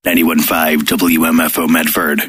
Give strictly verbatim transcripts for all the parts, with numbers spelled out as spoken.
ninety-one point five W M F O Medford.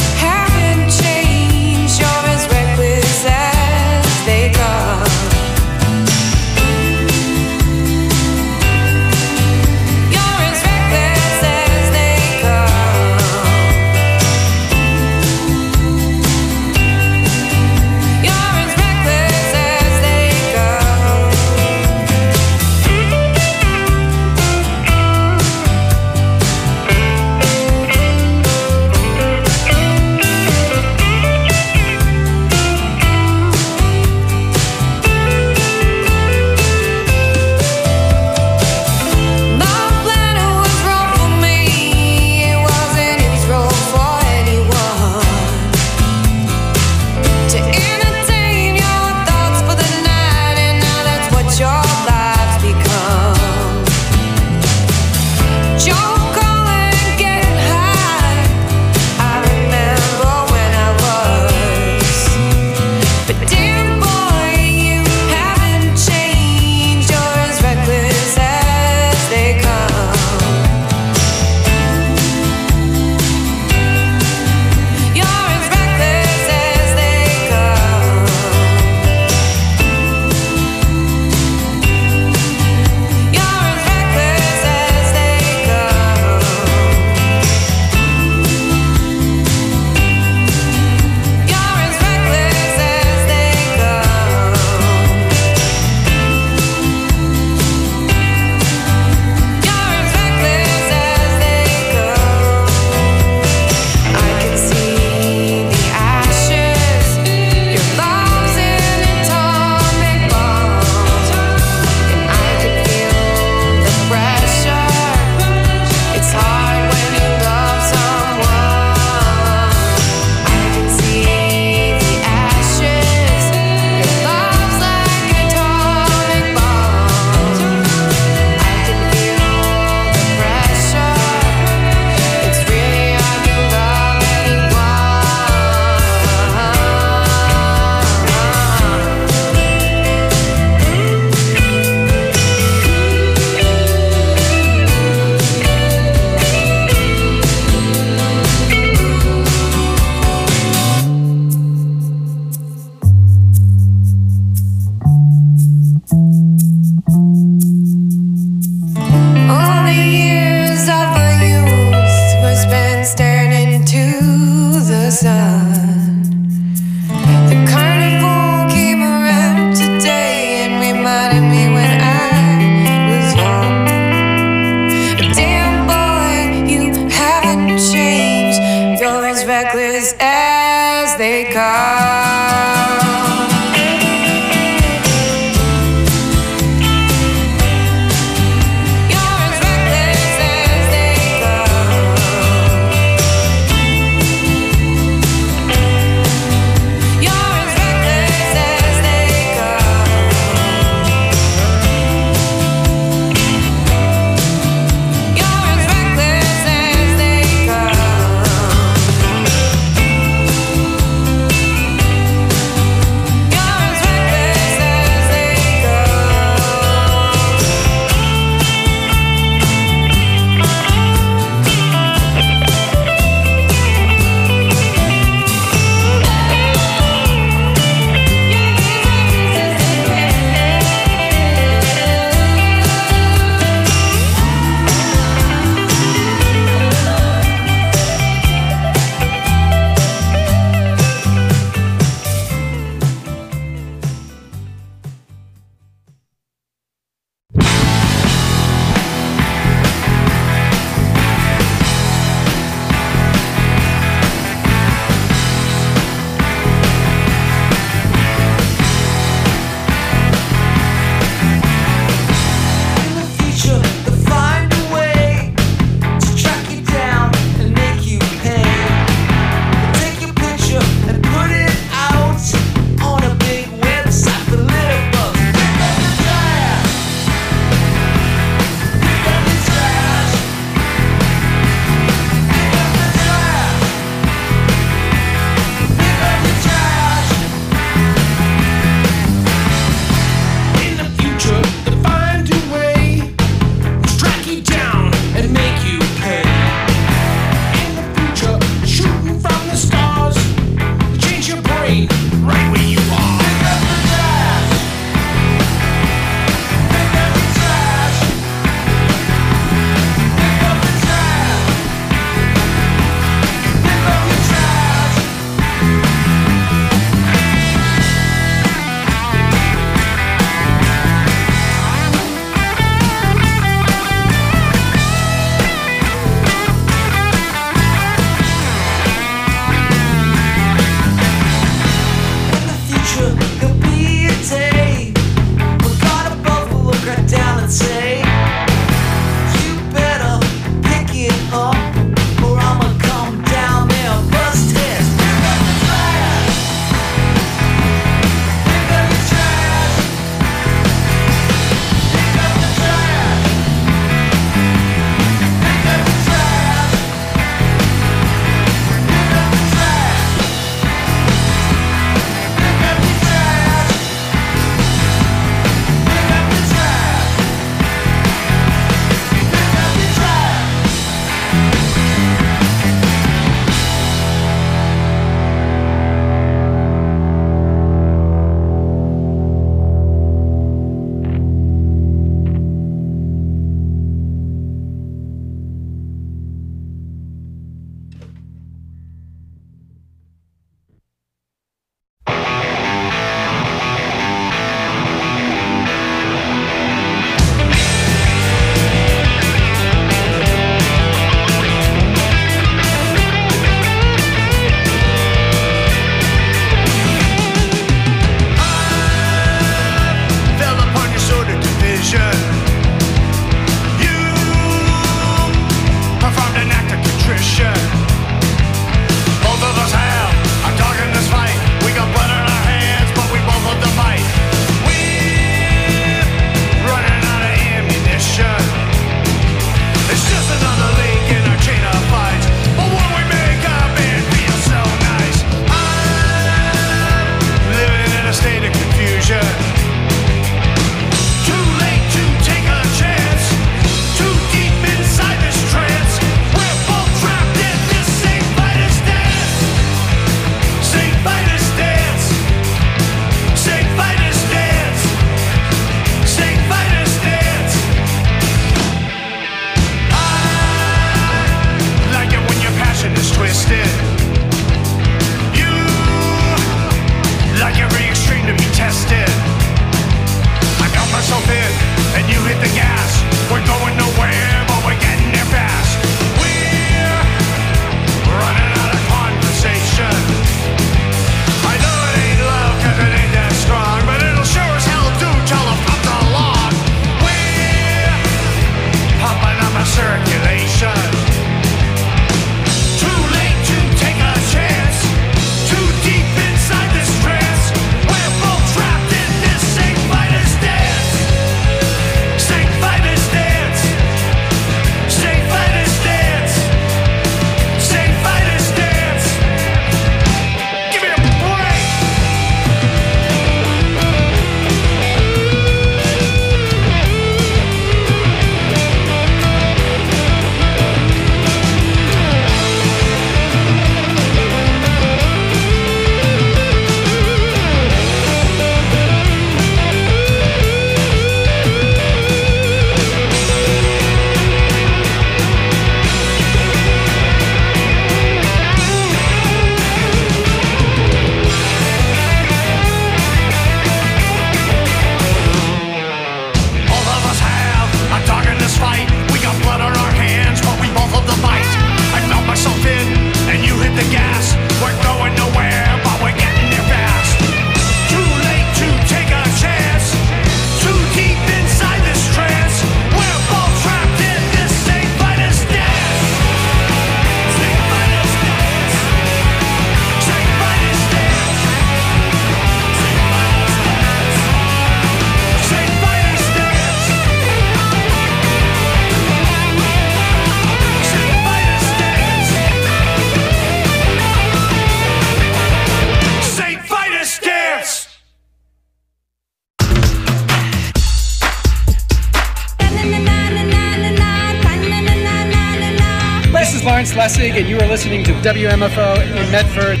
Lessig, and you are listening to W M F O in Medford.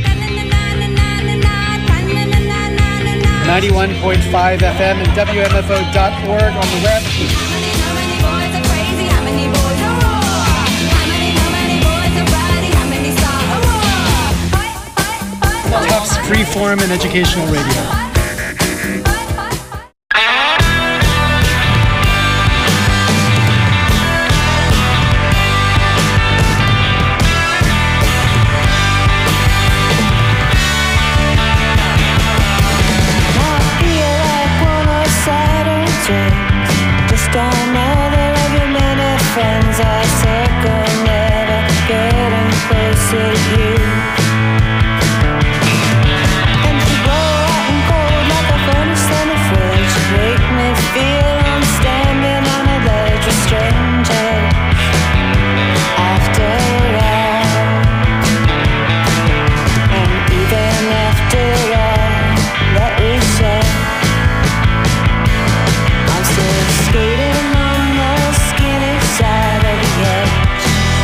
ninety-one point five F M and W M F O dot org on the web. Tufts Freeform and Educational Radio. Just another of your many friends I circle, never getting closer to you. And you blow out and cold like a furnace in a fridge, make me feel I'm standing on a ledge with strangers. After all, and even after all that we said, skating on the skinny side of the edge.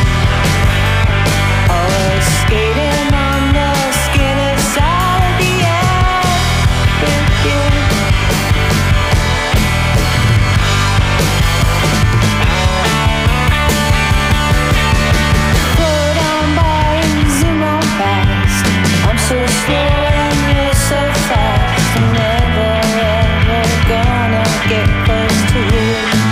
Always skating on the skinny side of the edge with you. Float on by and zoom on past. I'm so slow and you're so fast. I'm never ever gonna get close to you.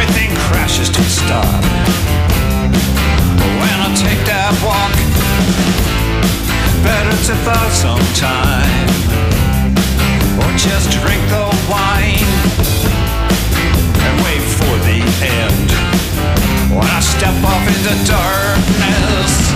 everything crashes to a stop. When I take that walk, better to buy some time, or just drink the wine and wait for the end. When I step off into darkness,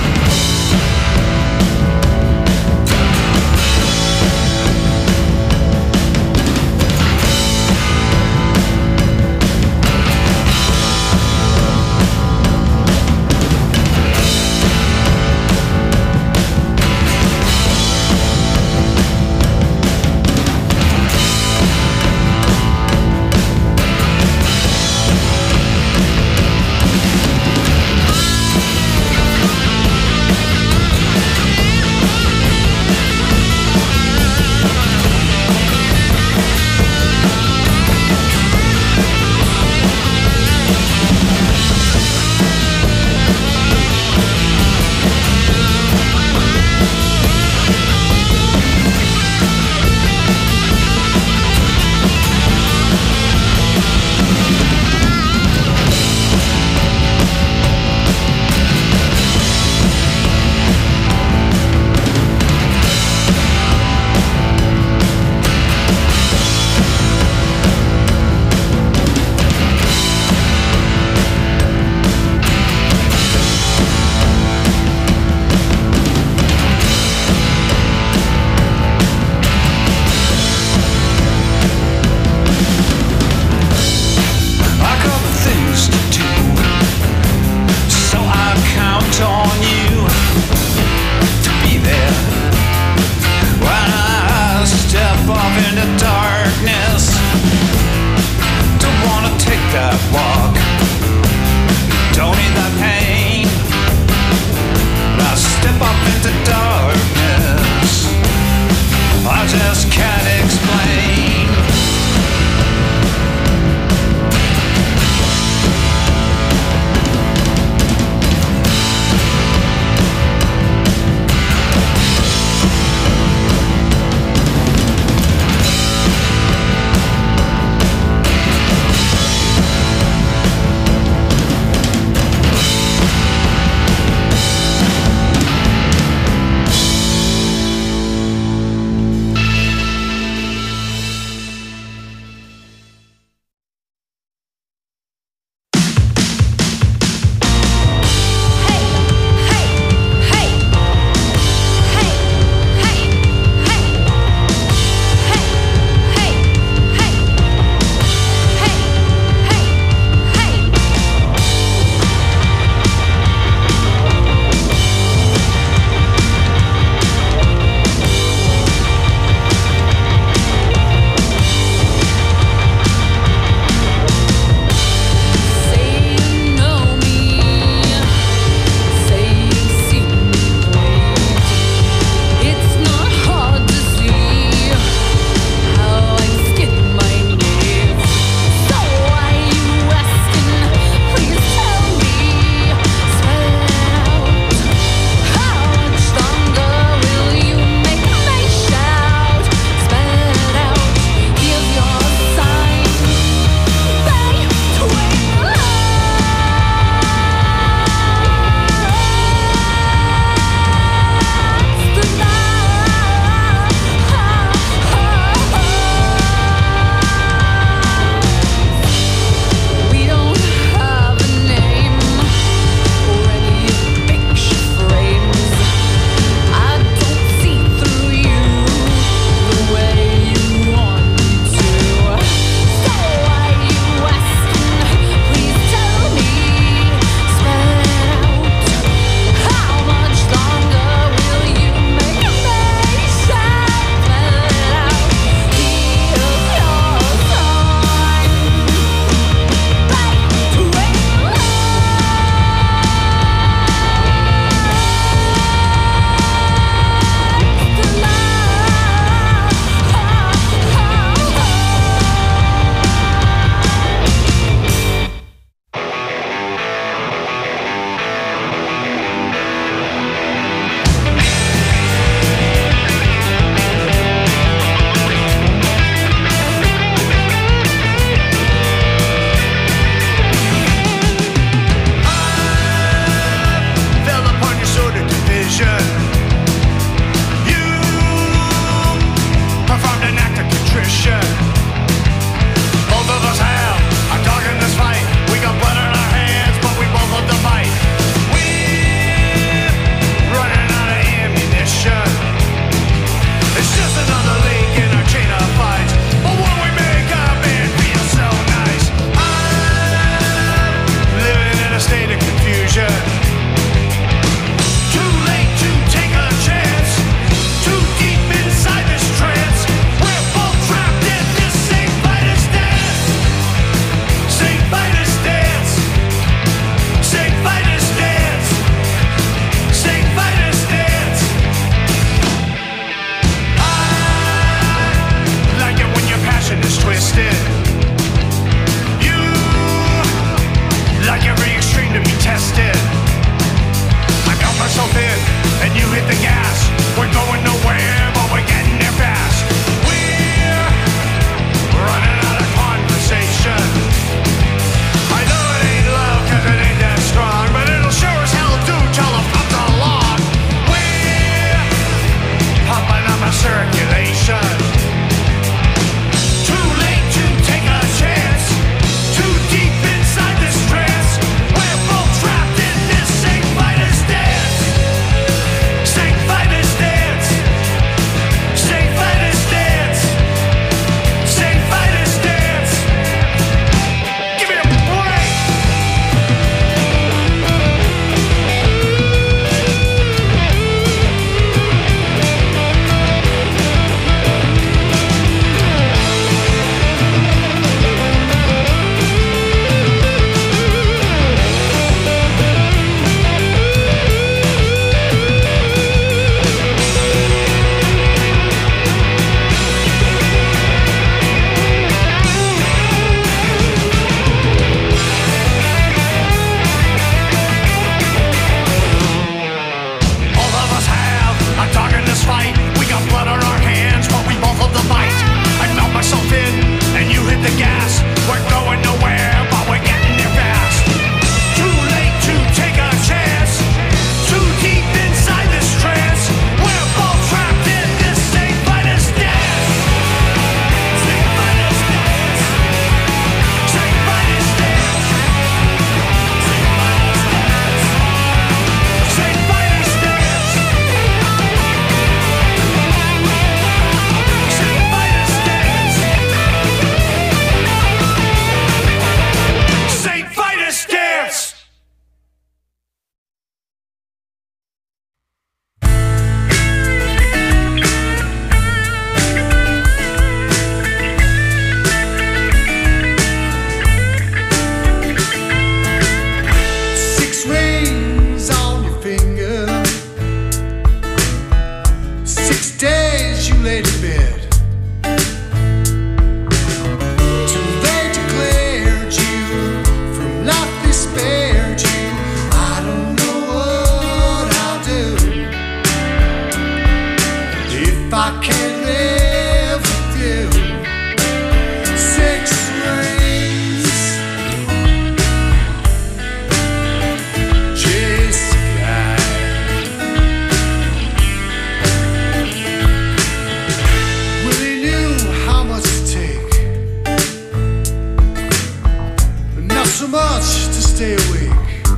so much to stay awake.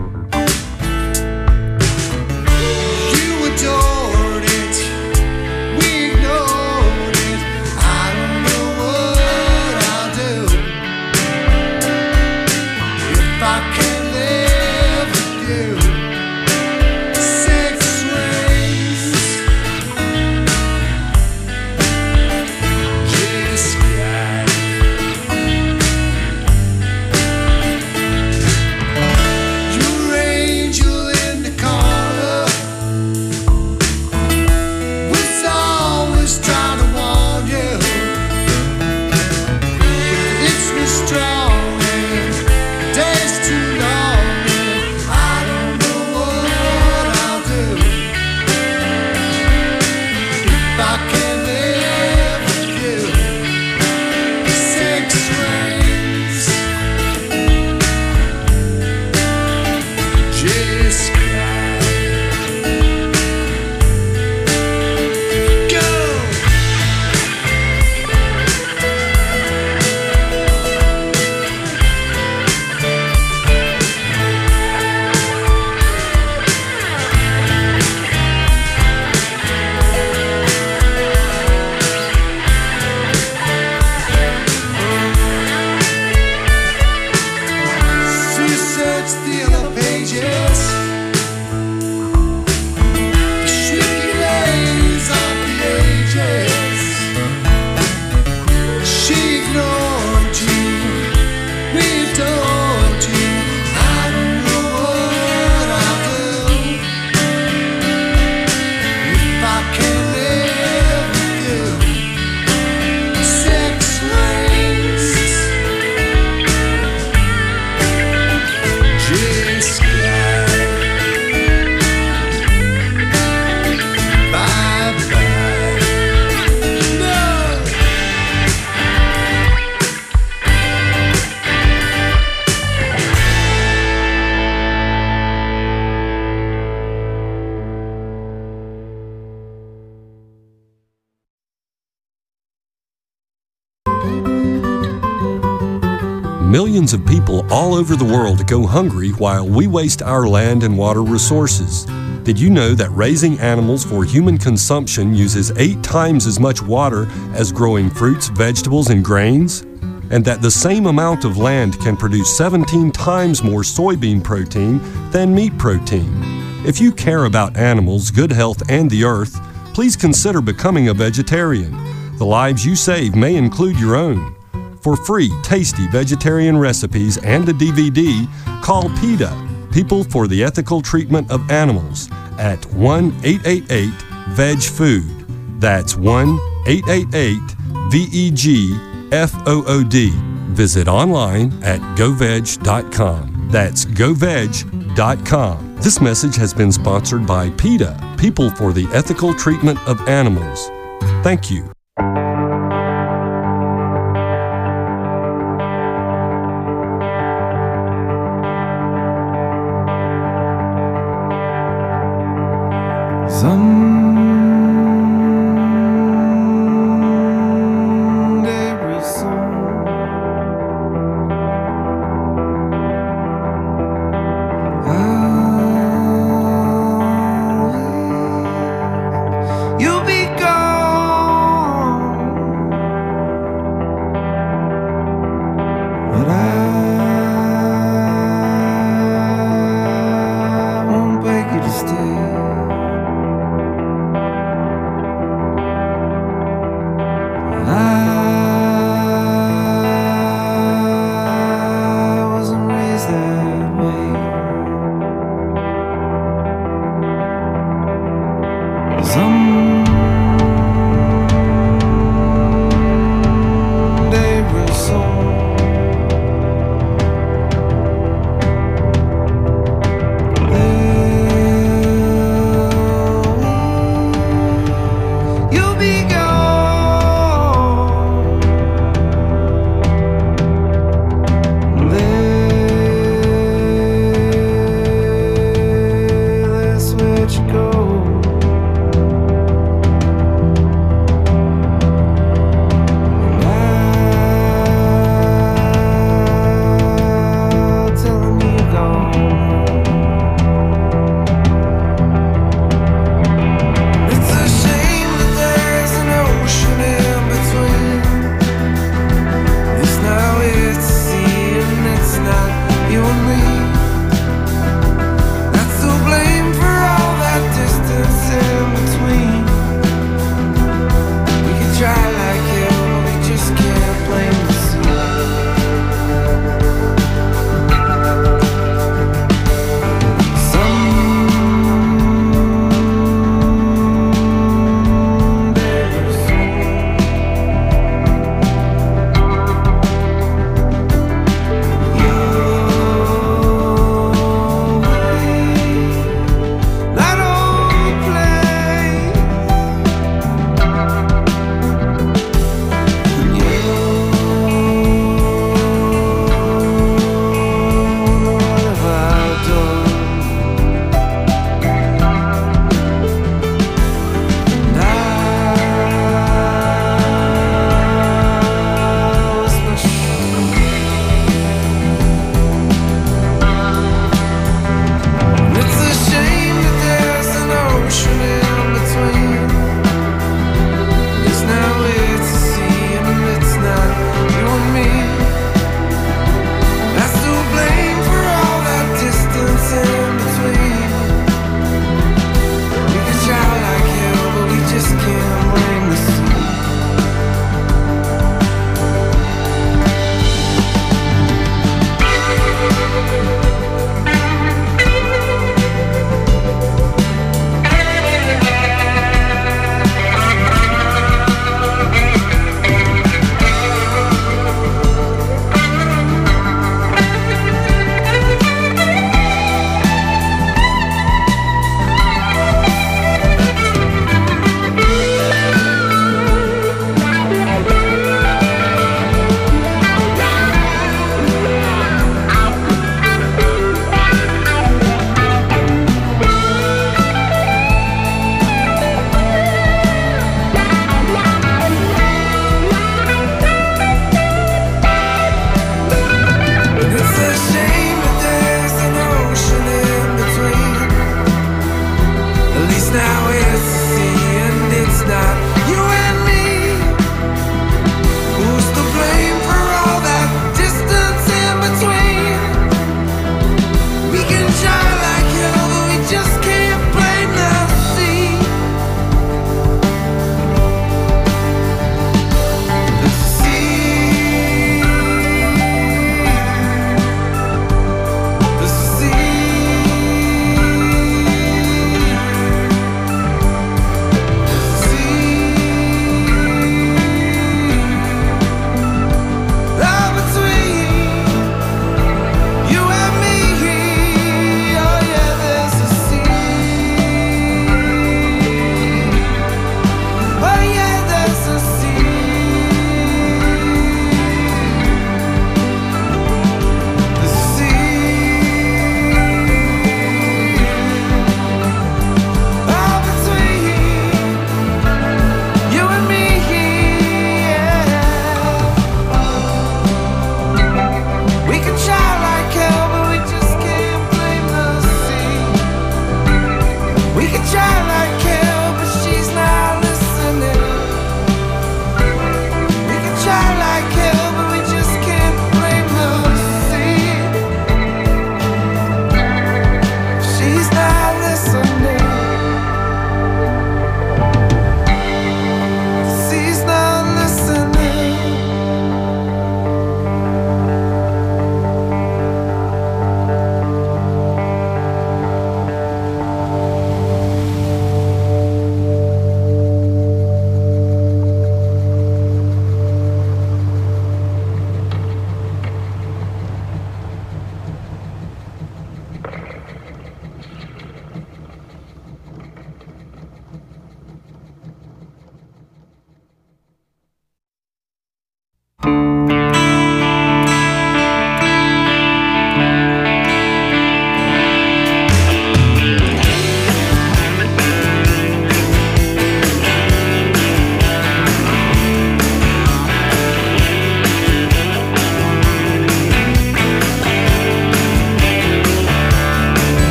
You adored it, we ignored it. I don't know what I'll do if I can live with you. Six rings, just sky. Your angel in the corner was always trying to warn you. It's been strong and the day's too long, and I don't know what I'll do if I can live with you. Six rings, just cry. Go! She searched the other pages, the shrieky ladies of the ages. She ignored you, we adored you. I don't know what I'll do if I can live with you. Six rings, just sky. Bye bye. No. Millions of people all over the world go hungry while we waste our land and water resources. Did you know that raising animals for human consumption uses eight times as much water as growing fruits, vegetables, and grains? And that the same amount of land can produce seventeen times more soybean protein than meat protein? If you care about animals, good health, and the earth, please consider becoming a vegetarian. The lives you save may include your own. For free, tasty vegetarian recipes and a D V D, call PETA, People for the Ethical Treatment of Animals, at one eight eight eight veg food. That's one eight eight eight V E G F O O D. Visit online at go veg dot com. That's go veg dot com. This message has been sponsored by PETA, People for the Ethical Treatment of Animals. Thank you. Someday real soon, I'll- you'll be gone, but I won't beg you to stay.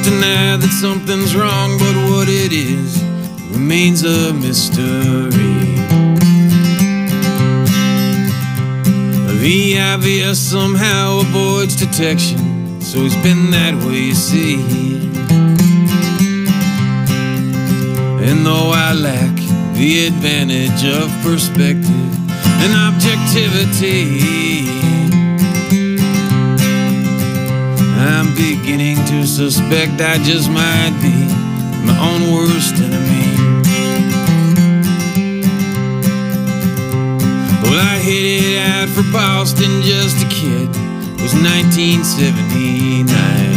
deny that something's wrong, but what it is remains a mystery. The obvious somehow avoids detection, so it's been that way, you see. And though I lack the advantage of perspective and objectivity, I'm beginning to suspect I just might be my own worst enemy. Well, I headed out for Boston just a kid. It was nineteen seventy-nine.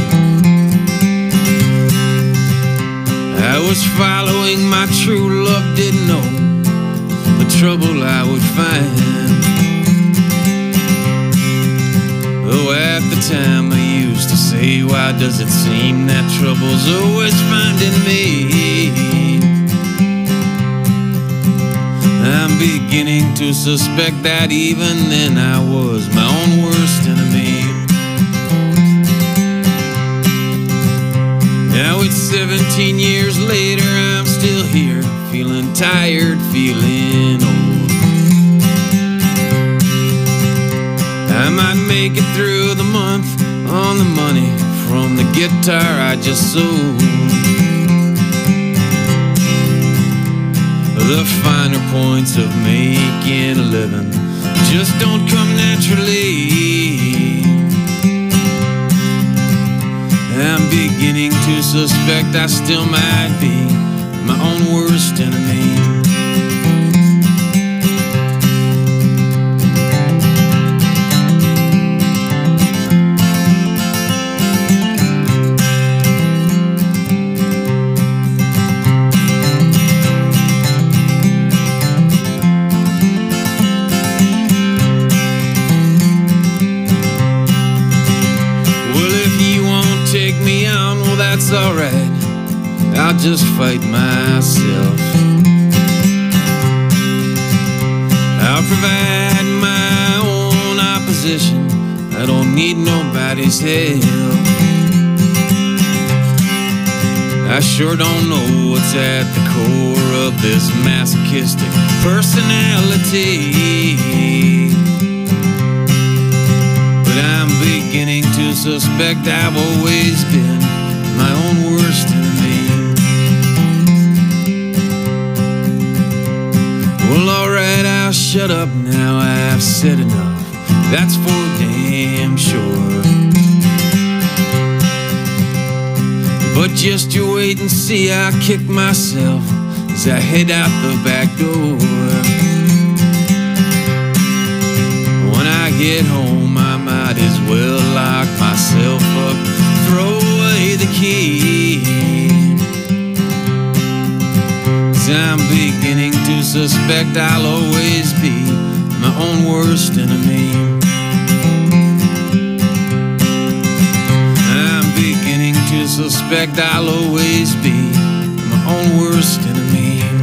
I was following my true love, didn't know the trouble I would find. Though at the time I used to say, why does it seem that trouble's always finding me? I'm beginning to suspect that even then I was my own worst enemy. Now it's seventeen years later, I'm still here, feeling tired, feeling old. I might make it through the month on the money from the guitar I just sold. The finer points of making a living just don't come naturally. I'm beginning to suspect I still might be my own worst enemy. That's alright, I'll just fight myself. I'll provide my own opposition, I don't need nobody's help. I sure don't know what's at the core of this masochistic personality, but I'm beginning to suspect I've always been my own worst enemy. Well, alright, I'll shut up now, I've said enough, that's for damn sure. But just you wait and see, I'll kick myself as I head out the back door. When I get home, I might as well lock myself up, throw away the key. 'Cause I'm beginning to suspect I'll always be my own worst enemy. I'm beginning to suspect I'll always be my own worst enemy.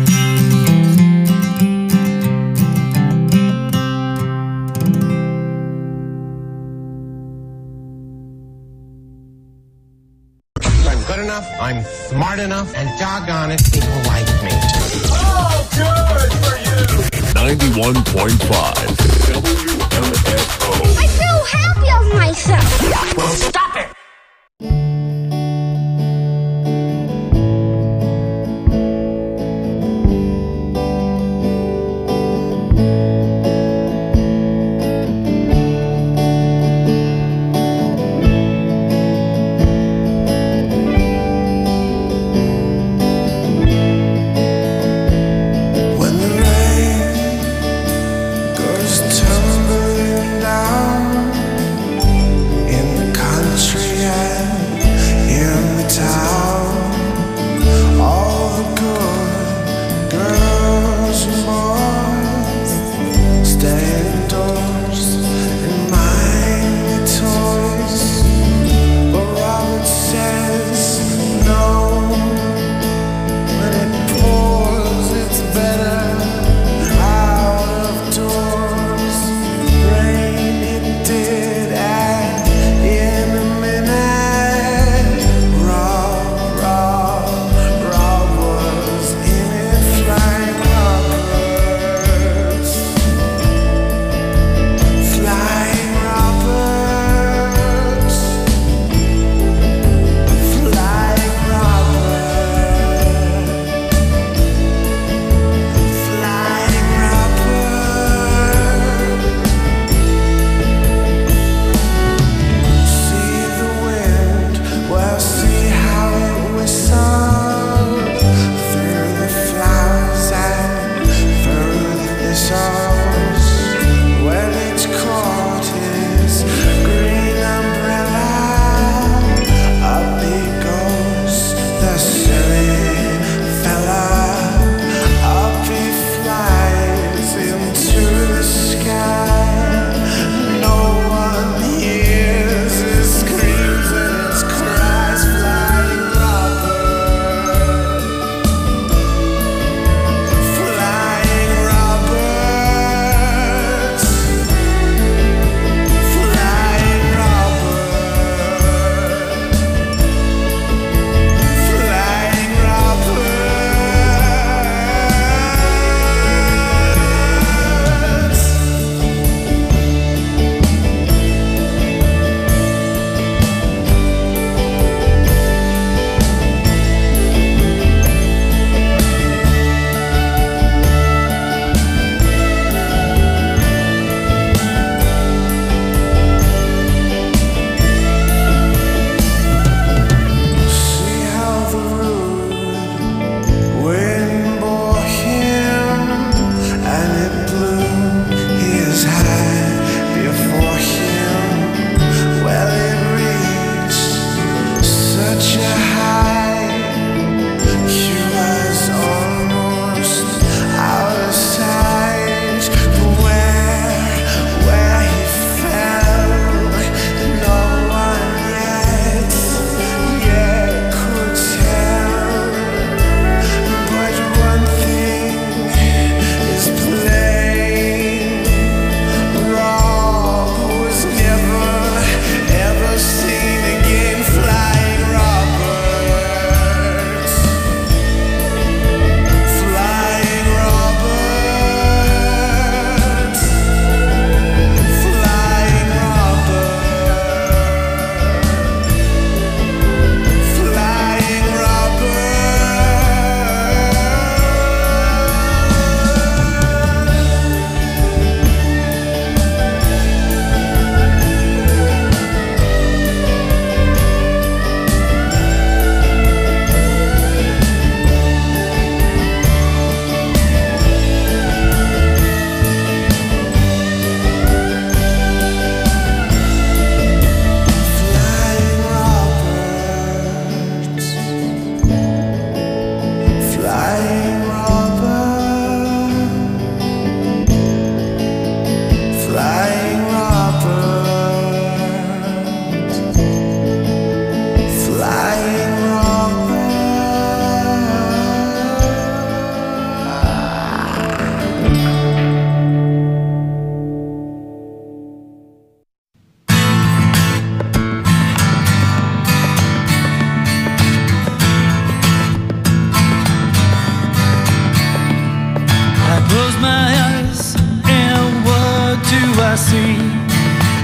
I'm smart enough, and doggone it, people like me. Oh, good for you! ninety-one point five W M F O. I feel happy of myself. Well, stop it! Goes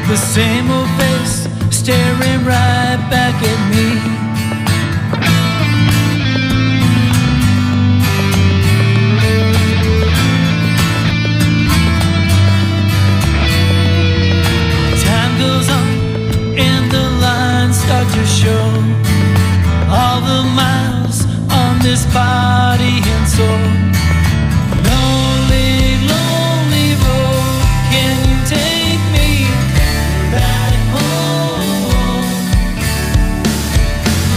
The same old face staring right back at me. Start to show all the miles on this body and soul. Lonely, lonely road, can you take me back home?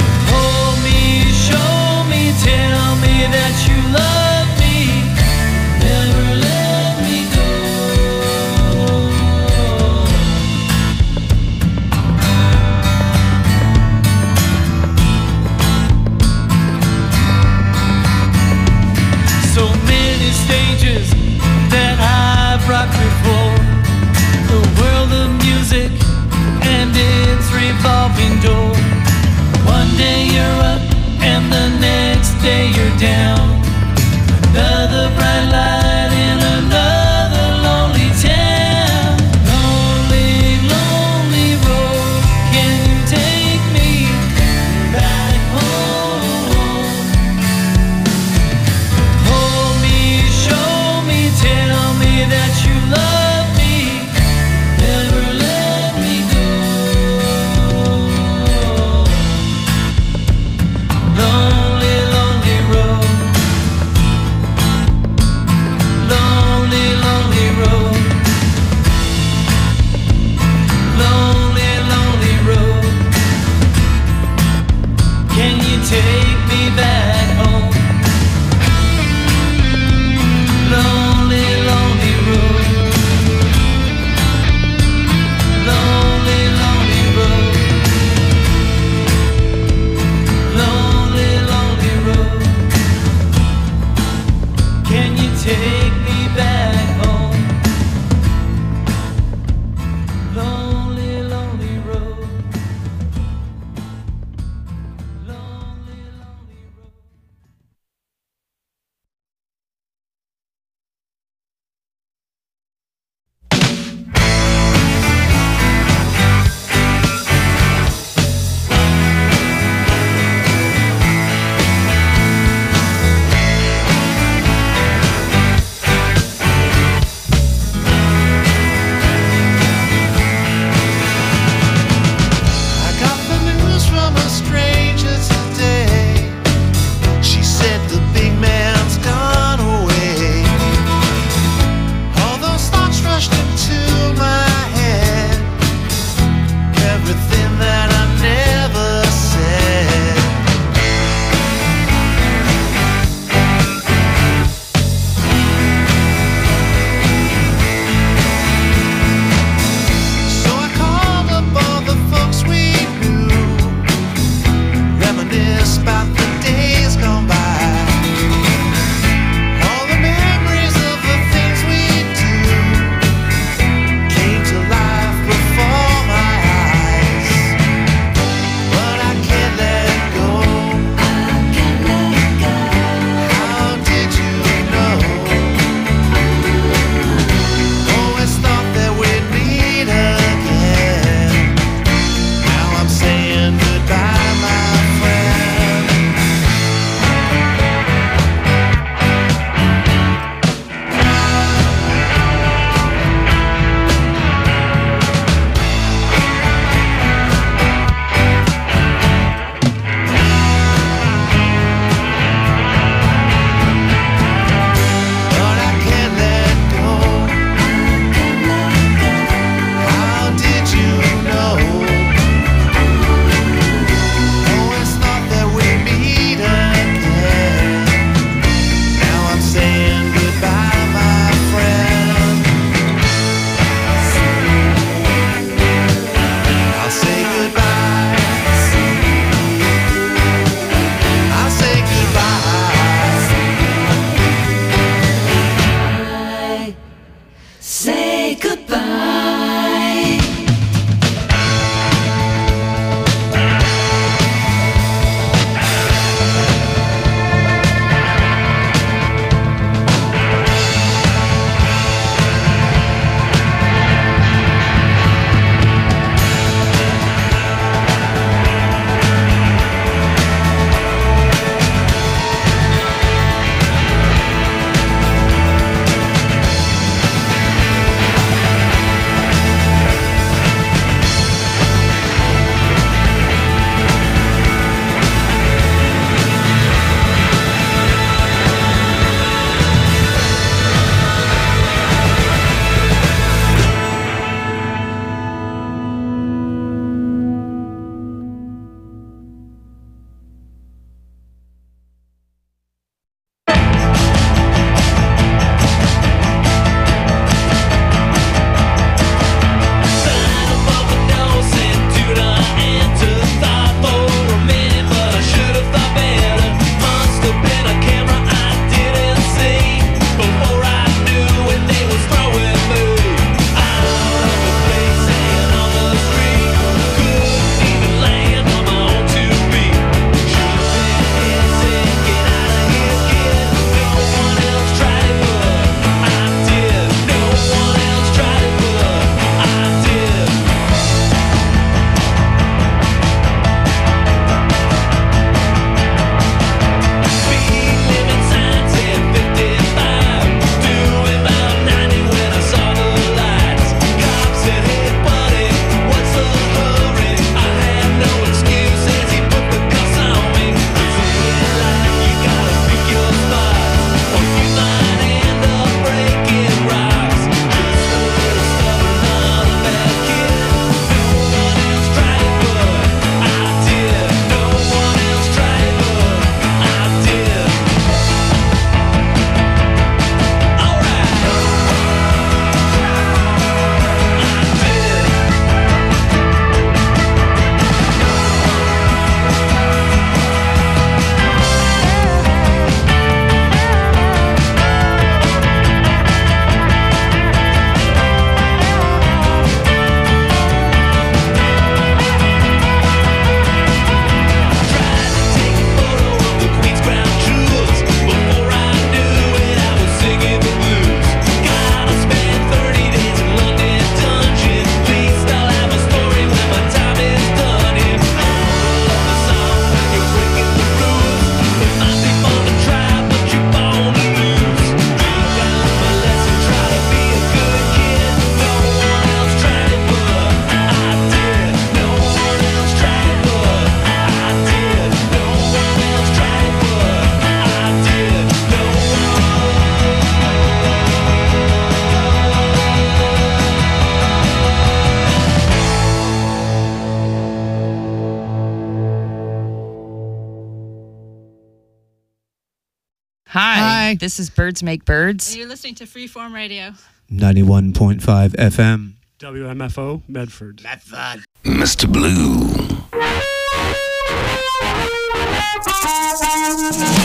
Hi. This is Birds Make Birds. And you're listening to Freeform Radio. ninety-one point five F M. W M F O Medford. Medford. Mister Blue.